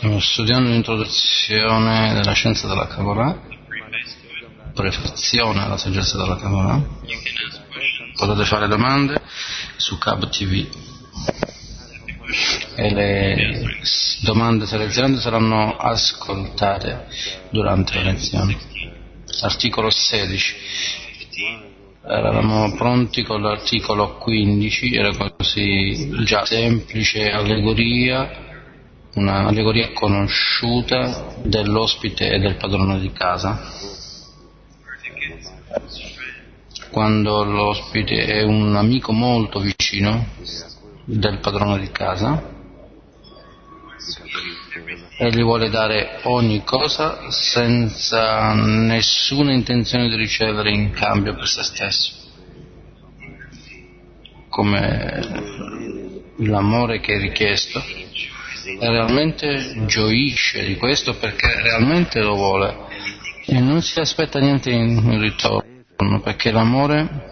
Stiamo studiando l'introduzione della scienza della Kabbalah, prefazione alla saggezza della Kabbalah. Potete fare domande su Cab TV e le domande selezionate saranno ascoltate durante le lezioni. Articolo 16. Eravamo pronti con l'articolo 15, era così già semplice allegoria, una allegoria conosciuta dell'ospite e del padrone di casa. Quando l'ospite è un amico molto vicino del padrone di casa e gli vuole dare ogni cosa senza nessuna intenzione di ricevere in cambio per se stesso, come l'amore che è richiesto, e realmente gioisce di questo perché realmente lo vuole e non si aspetta niente in ritorno, perché l'amore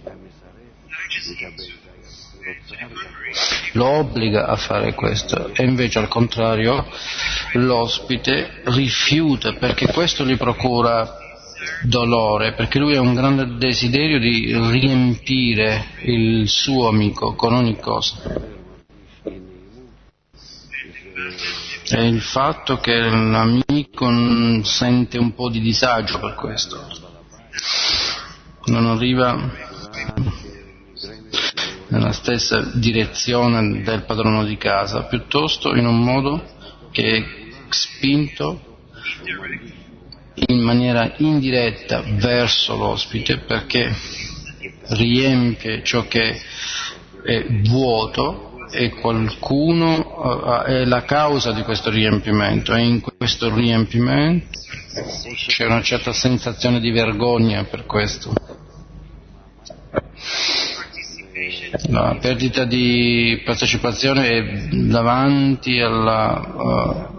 lo obbliga a fare questo, e invece al contrario l'ospite rifiuta perché questo gli procura dolore, perché lui ha un grande desiderio di riempire il suo amico con ogni cosa. È il fatto che l'amico sente un po' di disagio per questo, non arriva nella stessa direzione del padrone di casa, piuttosto in un modo che è spinto in maniera indiretta verso l'ospite, perché riempie ciò che è vuoto e qualcuno è la causa di questo riempimento, e in questo riempimento c'è una certa sensazione di vergogna per questo. La perdita di partecipazione è davanti alla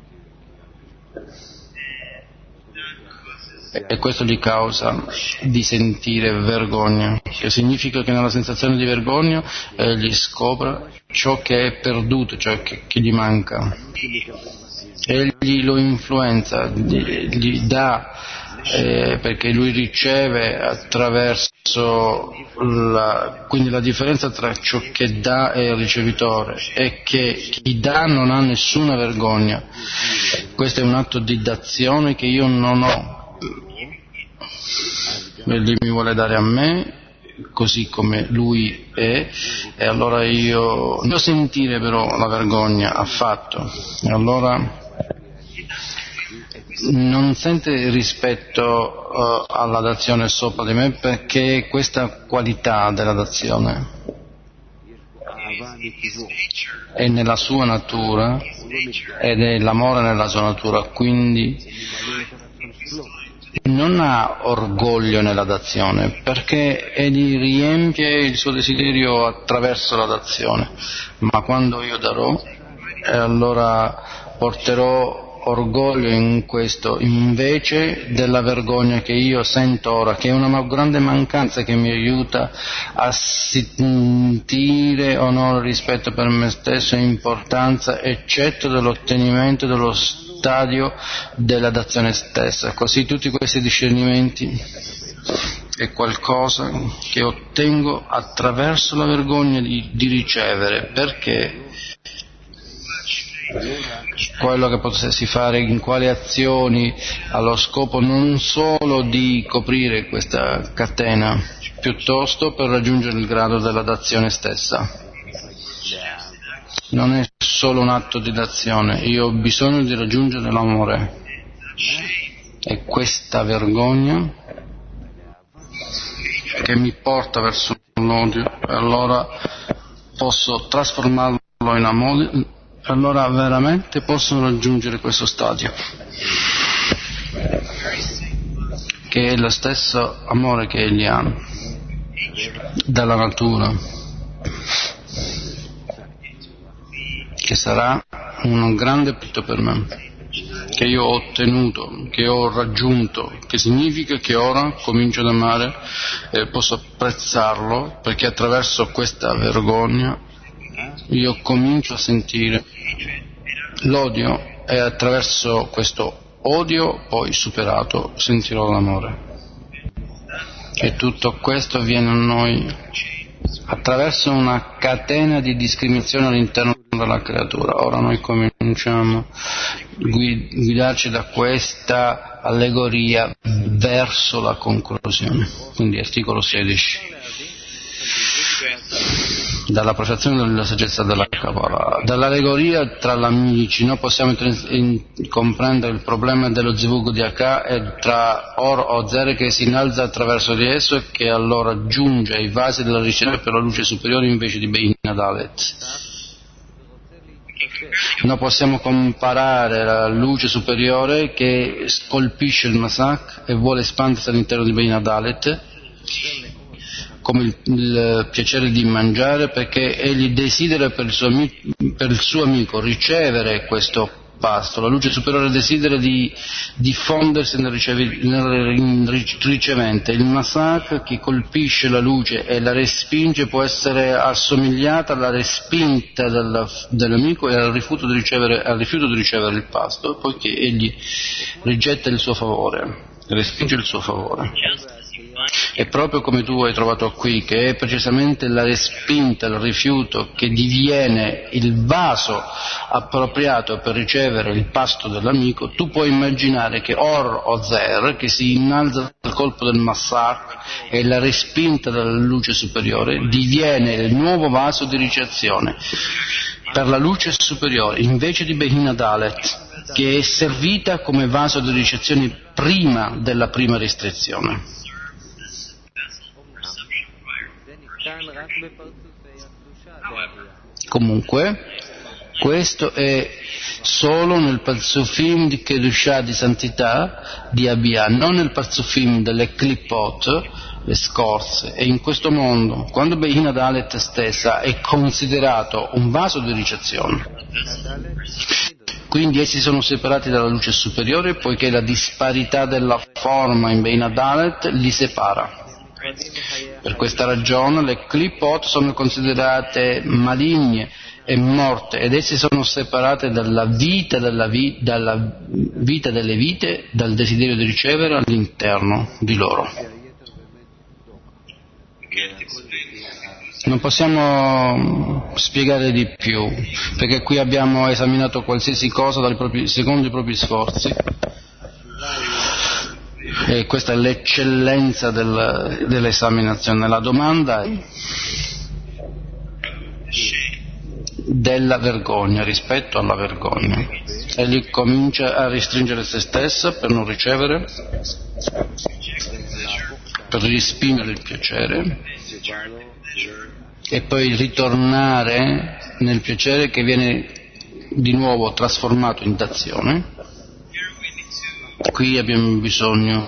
e questo gli causa di sentire vergogna, che significa che nella sensazione di vergogna egli scopre ciò che è perduto, ciò che gli manca. Egli lo influenza, gli dà, perché lui riceve attraverso quindi la differenza tra ciò che dà e il ricevitore è che chi dà non ha nessuna vergogna. Questo è un atto di dazione che io non ho. Egli mi vuole dare a me così come lui è, e allora io non devo sentire però la vergogna affatto, e allora non sente rispetto alla dazione sopra di me, perché questa qualità della dazione è nella sua natura ed è l'amore nella sua natura, quindi non ha orgoglio nella dazione, perché egli riempie il suo desiderio attraverso la dazione, ma quando io darò, allora porterò orgoglio in questo invece della vergogna che io sento ora, che è una grande mancanza che mi aiuta a sentire onore, rispetto per me stesso e importanza, eccetto dell'ottenimento dello stadio della dazione stessa. Così tutti questi discernimenti è qualcosa che ottengo attraverso la vergogna di ricevere, perché quello che potessi fare in quali azioni allo scopo non solo di coprire questa catena, piuttosto per raggiungere il grado della dazione stessa. Non è solo un atto di dazione, io ho bisogno di raggiungere l'amore, e questa vergogna che mi porta verso l'odio, e allora posso trasformarlo in amore, allora veramente posso raggiungere questo stadio, che è lo stesso amore che egli ha dalla natura, che sarà un grande punto per me, che io ho ottenuto, che ho raggiunto, che significa che ora comincio ad amare e posso apprezzarlo, perché attraverso questa vergogna io comincio a sentire l'odio e attraverso questo odio poi superato sentirò l'amore. E tutto questo avviene a noi attraverso una catena di discriminazione all'interno della creatura. Ora noi cominciamo a guidarci da questa allegoria verso la conclusione. Quindi articolo 16. Dalla prostrazione della saggezza della Kabbalah. Dall'allegoria tra gli amici noi possiamo comprendere il problema dello zivug di Ak e tra Or o Zer che si innalza attraverso di esso e che allora giunge ai vasi della ricerca per la luce superiore invece di Bein Dalet. Noi possiamo comparare la luce superiore che colpisce il Masak e vuole espandersi all'interno di Bein Dalet come il piacere di mangiare, perché egli desidera per il suo amico ricevere questo pasto. La luce superiore desidera di diffondersi nel ricevente. Il masak che colpisce la luce e la respinge può essere assomigliata alla respinta dell'amico e al rifiuto di ricevere il pasto, poiché egli rigetta il suo favore, respinge il suo favore. È proprio come tu hai trovato qui, che è precisamente la respinta, il rifiuto che diviene il vaso appropriato per ricevere il pasto dell'amico. Tu puoi immaginare che Or o Zer, che si innalza dal colpo del Masak e la respinta dalla luce superiore, diviene il nuovo vaso di ricezione per la luce superiore, invece di Behin Dalet, che è servita come vaso di ricezione prima della prima restrizione. Comunque, questo è solo nel Parzufim di Kedushah, di santità di Abiyah, non nel Parzufim delle Klipot, le scorze. E in questo mondo, quando Behin Dalet stessa è considerato un vaso di ricezione, quindi essi sono separati dalla luce superiore, poiché la disparità della forma in Behin Dalet li separa. Per questa ragione le Klipot sono considerate maligne e morte, ed esse sono separate dalla vita delle vite, dal desiderio di ricevere all'interno di loro. Non possiamo spiegare di più, perché qui abbiamo esaminato qualsiasi cosa secondo i propri sforzi. E questa è l'eccellenza dell'esaminazione. La domanda è della vergogna, rispetto alla vergogna. Egli comincia a restringere se stesso per non ricevere, per respingere il piacere e poi ritornare nel piacere che viene di nuovo trasformato in d'azione. Qui abbiamo bisogno,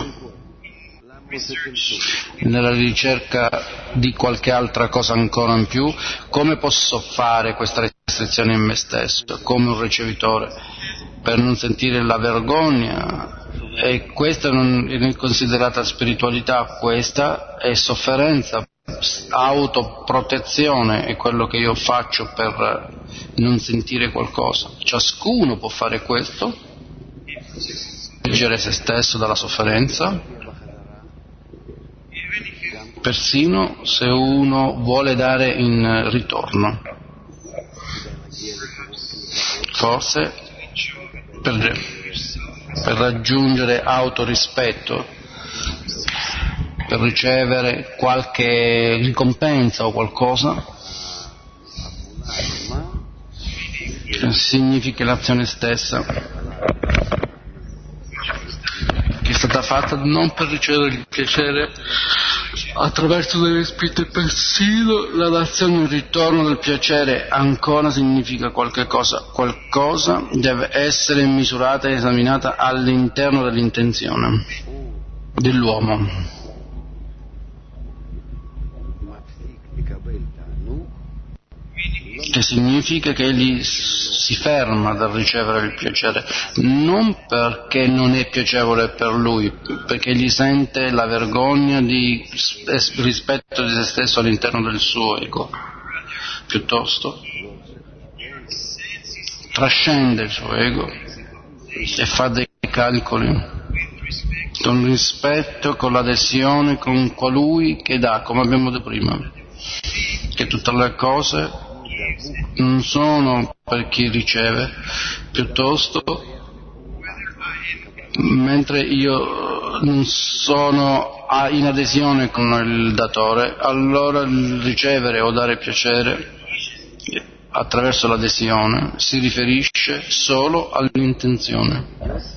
nella ricerca di qualche altra cosa ancora in più, come posso fare questa restrizione in me stesso, come un ricevitore, per non sentire la vergogna. E questa non è considerata spiritualità, questa è sofferenza, autoprotezione è quello che io faccio per non sentire qualcosa. Ciascuno può fare questo, proteggere se stesso dalla sofferenza, persino se uno vuole dare in ritorno, forse per raggiungere autorispetto, per ricevere qualche ricompensa o qualcosa, significa l'azione stessa che è stata fatta non per ricevere il piacere attraverso delle spinte, persino la dazione in ritorno del piacere ancora significa qualche cosa deve essere misurata e esaminata all'interno dell'intenzione dell'uomo, che significa che egli si ferma dal ricevere il piacere, non perché non è piacevole per lui, perché egli sente la vergogna di rispetto di se stesso all'interno del suo ego, piuttosto trascende il suo ego e fa dei calcoli con rispetto, con l'adesione, con colui che dà, come abbiamo detto prima, che tutte le cose non sono per chi riceve, piuttosto mentre io non sono in adesione con il datore, allora il ricevere o dare piacere attraverso l'adesione si riferisce solo all'intenzione.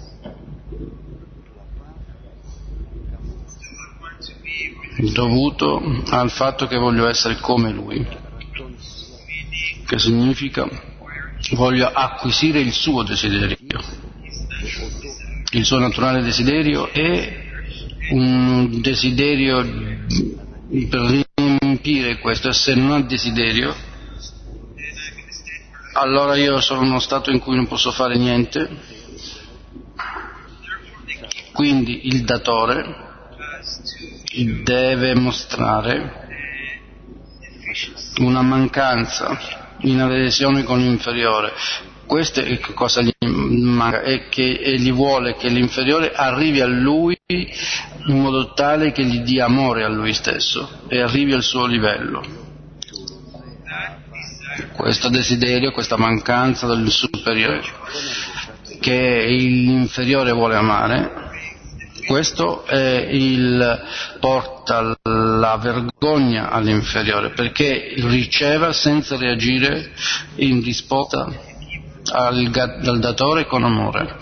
Dovuto al fatto che voglio essere come lui, che significa voglio acquisire il suo desiderio. Il suo naturale desiderio è un desiderio per riempire questo, e se non ha desiderio allora io sono in uno stato in cui non posso fare niente. Quindi il datore deve mostrare una mancanza in adesione con l'inferiore. Questo è che cosa gli manca, è che egli vuole che l'inferiore arrivi a lui in modo tale che gli dia amore a lui stesso e arrivi al suo livello. Questo desiderio, questa mancanza del superiore che l'inferiore vuole amare, questo porta la vergogna all'inferiore, perché riceve senza reagire in risposta dal datore con amore,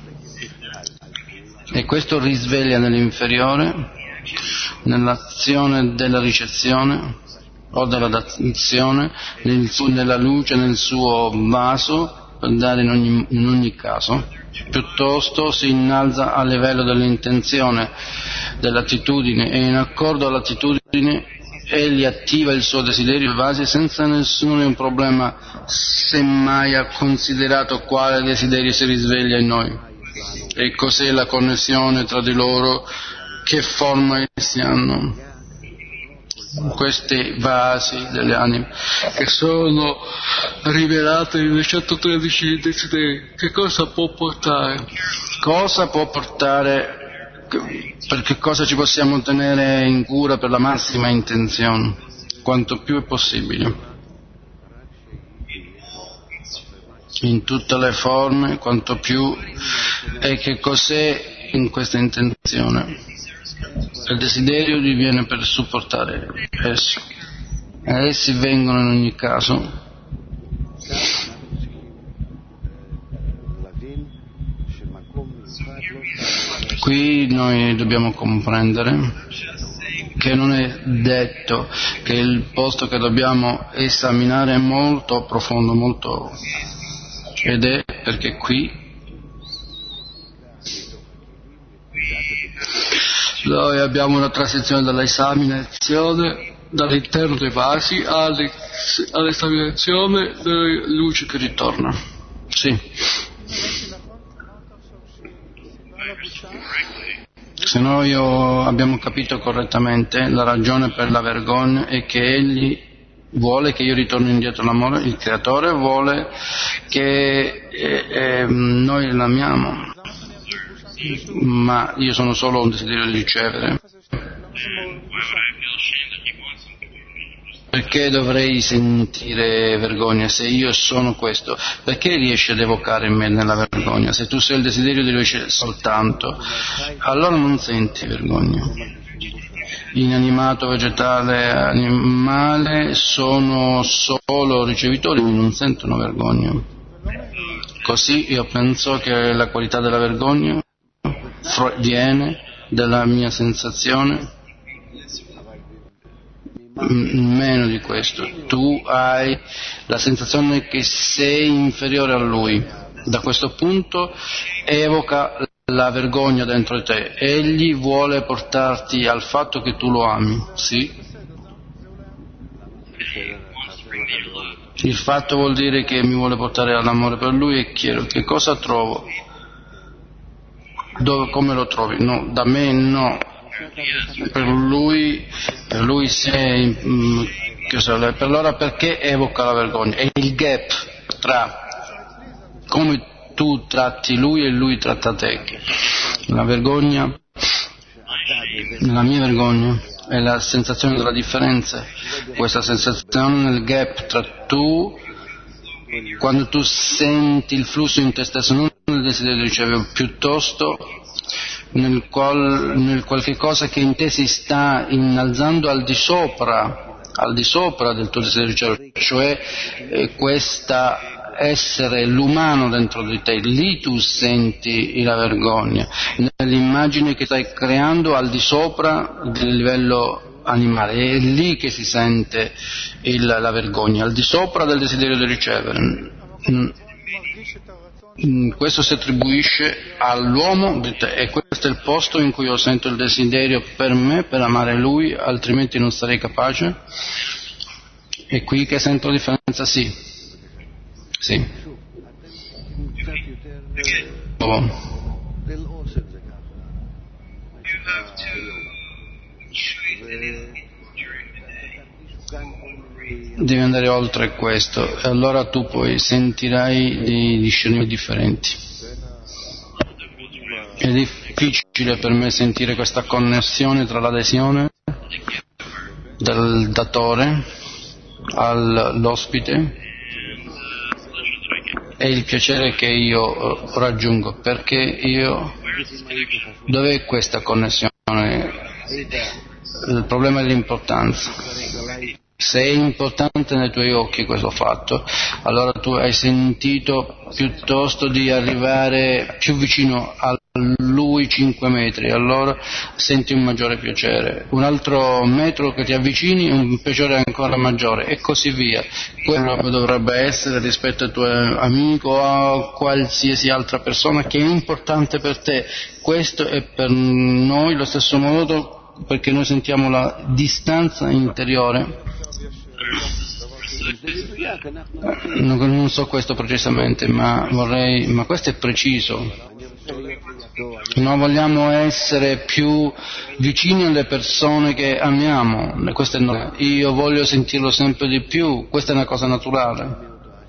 e questo risveglia nell'inferiore, nell'azione della ricezione o della dazione, nella luce nel suo vaso, per dare in ogni caso, piuttosto si innalza a livello dell'intenzione, dell'attitudine, e in accordo all'attitudine egli attiva il suo desiderio base senza nessun problema, semmai ha considerato quale desiderio si risveglia in noi e cos'è la connessione tra di loro, che forma essi hanno. Questi vasi delle anime che sono rivelati nelle 113 desideri, che cosa può portare? Cosa può portare? Per che cosa ci possiamo tenere in cura? Per la massima intenzione, quanto più è possibile, in tutte le forme, quanto più. E che cos'è in questa intenzione? Il desiderio diviene per supportare essi, e essi vengono in ogni caso. Qui noi dobbiamo comprendere che non è detto che il posto che dobbiamo esaminare è molto profondo, ed è perché qui noi abbiamo una transizione dall'esaminazione dall'interno dei vasi all'esaminazione delle luci che ritorna. Sì. Se noi abbiamo capito correttamente, la ragione per la vergogna è che egli vuole che io ritorni indietro all'amore, il creatore vuole che noi l'amiamo, ma io sono solo un desiderio di ricevere. Perché dovrei sentire vergogna se io sono questo? Perché riesci ad evocare in me nella vergogna? Se tu sei il desiderio di ricevere soltanto, allora non senti vergogna. Inanimato, vegetale, animale sono solo ricevitori, non sentono vergogna. Così io penso che la qualità della vergogna viene dalla mia sensazione. Meno di questo, tu hai la sensazione che sei inferiore a lui. Da questo punto evoca la vergogna dentro di te. Egli vuole portarti al fatto che tu lo ami, sì? Il fatto vuol dire che mi vuole portare all'amore per lui, e chiedo che cosa trovo. Come lo trovi? No, da me no. Per lui sì. Per allora perché evoca la vergogna? È il gap tra come tu tratti lui e lui tratta te. La vergogna, la mia vergogna è la sensazione della differenza, questa sensazione nel gap tra tu, quando tu senti il flusso in te stesso, non nel desiderio di ricevere, piuttosto nel qualche cosa che in te si sta innalzando al di sopra del tuo desiderio di ricevere, cioè questa essere l'umano dentro di te, lì tu senti la vergogna, nell'immagine che stai creando al di sopra del livello animale, è lì che si sente la vergogna, al di sopra del desiderio di ricevere. Questo si attribuisce all'uomo di te, e questo è il posto in cui io sento il desiderio per me, per amare lui, altrimenti non sarei capace. È qui che sento la differenza, sì. Devi andare oltre questo, e allora tu poi sentirai dei discernimenti differenti. È difficile per me sentire questa connessione tra l'adesione del datore all'ospite e il piacere che io raggiungo, perché dov'è questa connessione? Il problema è l'importanza. Se è importante nei tuoi occhi questo fatto, allora tu hai sentito piuttosto di arrivare più vicino a lui 5 metri, allora senti un maggiore piacere, un altro metro che ti avvicini, un piacere ancora maggiore, e così via. Quello dovrebbe essere rispetto al tuo amico o a qualsiasi altra persona che è importante per te. Questo è per noi lo stesso modo, perché noi sentiamo la distanza interiore. Non so questo precisamente, ma questo è preciso. Noi vogliamo essere più vicini alle persone che amiamo, io voglio sentirlo sempre di più, questa è una cosa naturale.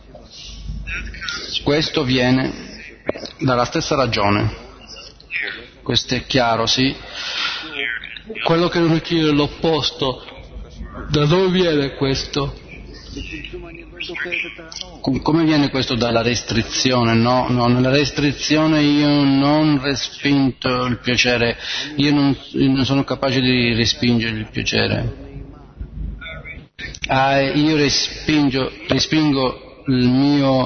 Questo viene dalla stessa ragione, questo è chiaro, sì. Quello che non richiede l'opposto. Da dove viene questo? Come viene questo? Dalla restrizione? No, nella restrizione io non respingo il piacere, io non sono capace di respingere il piacere. Io respingo il mio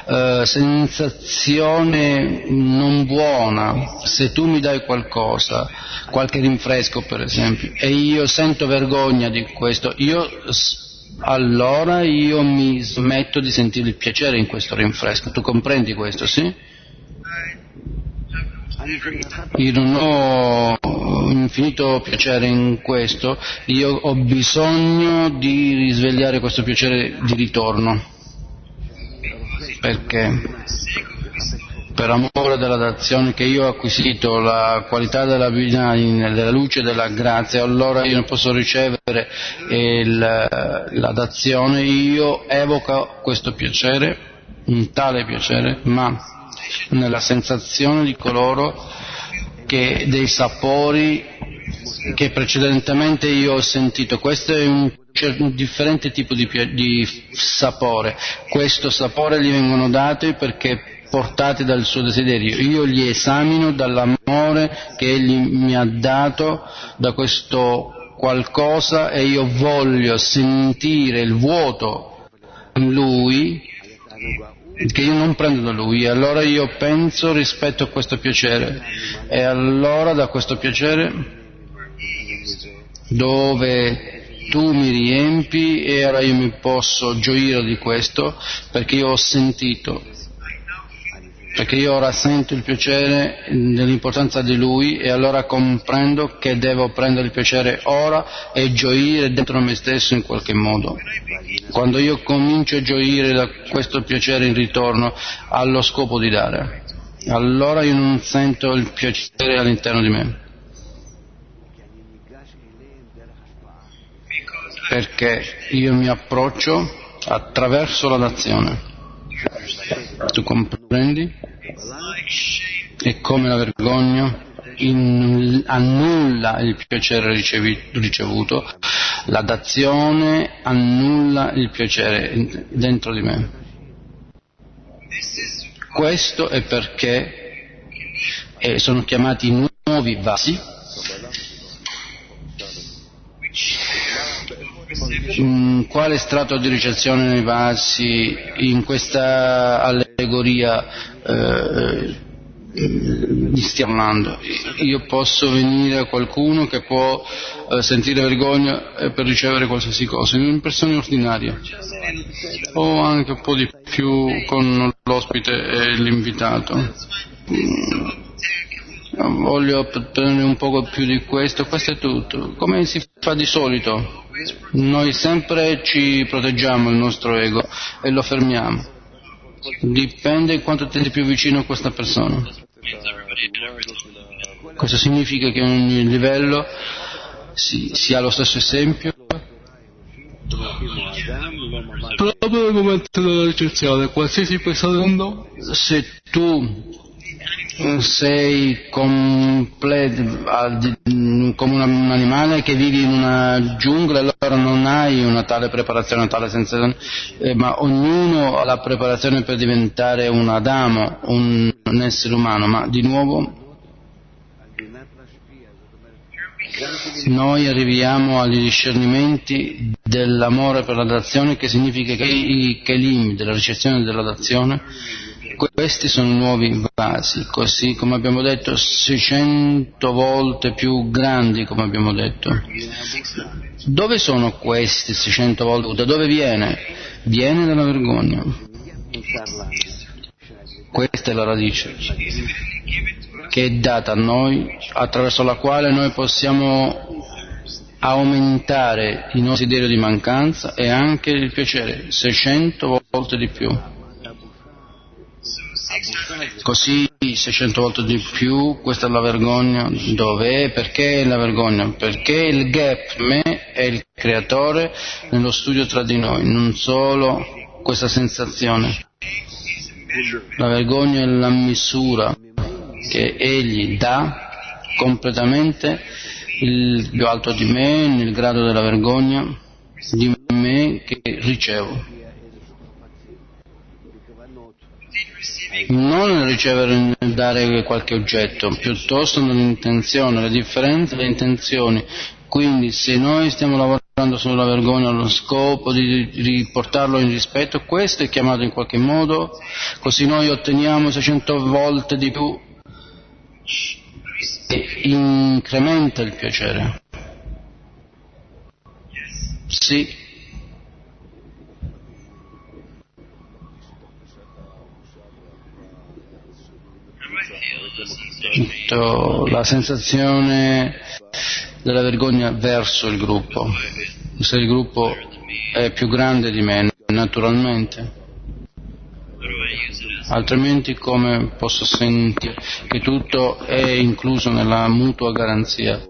sensazione non buona. Se tu mi dai qualcosa, qualche rinfresco per esempio, e io sento vergogna di questo, allora io mi smetto di sentire il piacere in questo rinfresco. Tu comprendi questo, sì? Io non ho infinito piacere in questo, io ho bisogno di risvegliare questo piacere di ritorno. Perché? Per amore della dazione che io ho acquisito, la qualità della luce della grazia, allora io non posso ricevere la dazione, io evoco questo piacere, un tale piacere, ma nella sensazione di coloro che dei sapori che precedentemente io ho sentito. Questo è un differente tipo di sapore. Questo sapore gli vengono dati perché portati dal suo desiderio. Io li esamino dall'amore che egli mi ha dato, da questo qualcosa, e io voglio sentire il vuoto in lui che io non prendo da lui, e allora io penso rispetto a questo piacere, e allora da questo piacere dove tu mi riempi, e ora io mi posso gioire di questo perché io ho sentito, perché io ora sento il piacere dell'importanza di lui, e allora comprendo che devo prendere il piacere ora e gioire dentro me stesso in qualche modo. Quando io comincio a gioire da questo piacere in ritorno allo scopo di dare, allora io non sento il piacere all'interno di me, perché io mi approccio attraverso la dazione. Tu comprendi? E come la vergogna annulla il piacere ricevuto, la dazione annulla il piacere dentro di me. Questo è perché sono chiamati nuovi vasi. Quale strato di ricezione nei vasi in questa allegoria stiamo parlando? Io posso venire a qualcuno che può sentire vergogna per ricevere qualsiasi cosa, in una persona ordinaria, o anche un po' di più con l'ospite e l'invitato. Voglio ottenere un poco più di questo è tutto. Come si fa di solito? Noi sempre ci proteggiamo il nostro ego e lo fermiamo. Dipende quanto ti più vicino a questa persona. Questo significa che ogni livello si ha lo stesso esempio. Proprio nel momento della ricezione, qualsiasi persona, se tu sei completo come un animale che vivi in una giungla, allora non hai una tale preparazione, una tale sensazione, ma ognuno ha la preparazione per diventare un Adamo, un essere umano, ma di nuovo noi arriviamo agli discernimenti dell'amore per la dazione, che significa che i kelim della ricezione e della dazione, questi sono nuovi vasi, così come abbiamo detto, 600 volte più grandi, come abbiamo detto. Dove sono questi 600 volte? Da dove viene? Viene dalla vergogna. Questa è la radice che è data a noi, attraverso la quale noi possiamo aumentare il nostro desiderio di mancanza e anche il piacere 600 volte di più. Così 600 volte di più, questa è la vergogna. Dov'è? Perché è la vergogna? Perché il gap me è il creatore nello studio tra di noi, non solo questa sensazione. La vergogna è la misura che egli dà completamente il più alto di me, nel grado della vergogna di me che ricevo. Non nel ricevere, nel dare qualche oggetto, piuttosto nell'intenzione, la differenza delle intenzioni. Quindi se noi stiamo lavorando sulla vergogna allo scopo di riportarlo in rispetto, questo è chiamato in qualche modo, così noi otteniamo 600 volte di più e incrementa il piacere. Sì. La sensazione della vergogna verso il gruppo, se il gruppo è più grande di me, naturalmente, altrimenti come posso sentire che tutto è incluso nella mutua garanzia?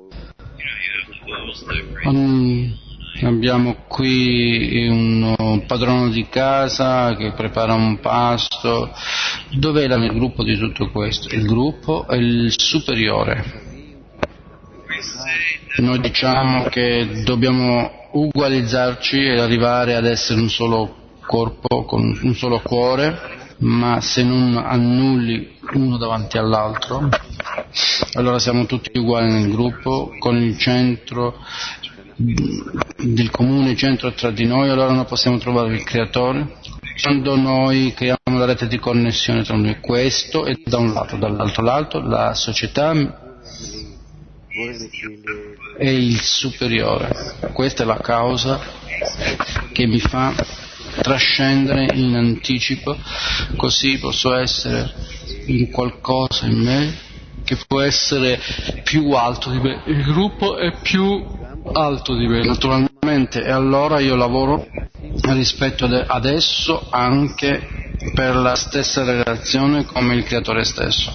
Abbiamo qui un padrone di casa che prepara un pasto. Dov'è il gruppo di tutto questo? Il gruppo è il superiore. Noi diciamo che dobbiamo ugualizzarci e arrivare ad essere un solo corpo, con un solo cuore, ma se non annulli uno davanti all'altro, allora siamo tutti uguali nel gruppo, con il centro del comune centro tra di noi, allora noi possiamo trovare il creatore. Quando noi creiamo la rete di connessione tra noi, questo è da un lato, dall'altro lato la società è il superiore. Questa è la causa che mi fa trascendere in anticipo, così posso essere in qualcosa in me che può essere più alto di me. Il gruppo è più alto di me, naturalmente, e allora io lavoro rispetto adesso anche per la stessa relazione come il creatore stesso.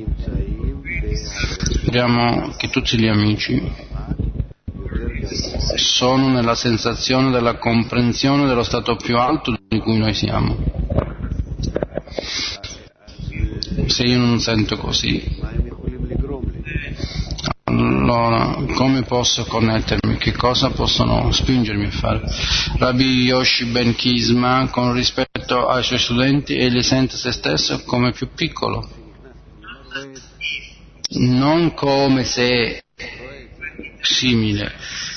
Vediamo che tutti gli amici sono nella sensazione della comprensione dello stato più alto di cui noi siamo. Se io non sento così, allora come posso connettermi? Che cosa possono spingermi a fare? Rabbi Yoshi Ben Kisma, con rispetto ai suoi studenti, egli sente se stesso come più piccolo, non come se simile,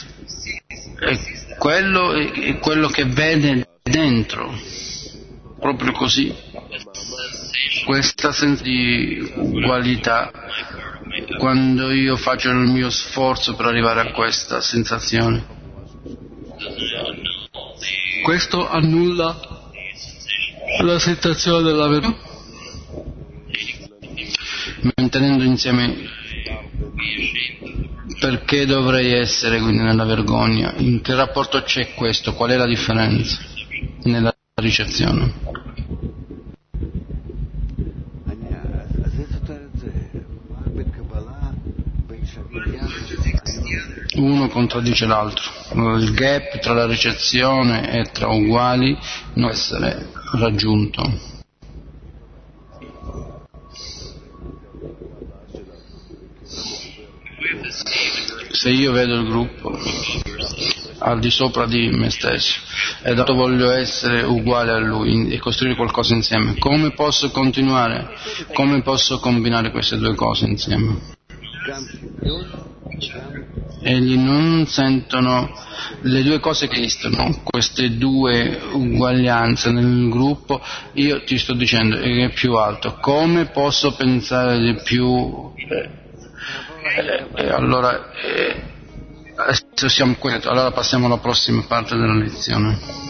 è quello che vede dentro, proprio così. Questa sensazione di ugualità, quando io faccio il mio sforzo per arrivare a questa sensazione, questo annulla la sensazione della verità, mantenendo insieme. Perché dovrei essere quindi nella vergogna? In che rapporto c'è questo? Qual è la differenza nella ricezione? Uno contraddice l'altro. Il gap tra la ricezione e tra uguali non può essere raggiunto. Se io vedo il gruppo al di sopra di me stesso e dato voglio essere uguale a lui e costruire qualcosa insieme, come posso continuare? Come posso combinare queste due cose insieme? Egli non sentono le due cose che esistono, queste due uguaglianze nel gruppo. Io ti sto dicendo che è più alto, come posso pensare di più? Allora adesso siamo qui, allora passiamo alla prossima parte della lezione.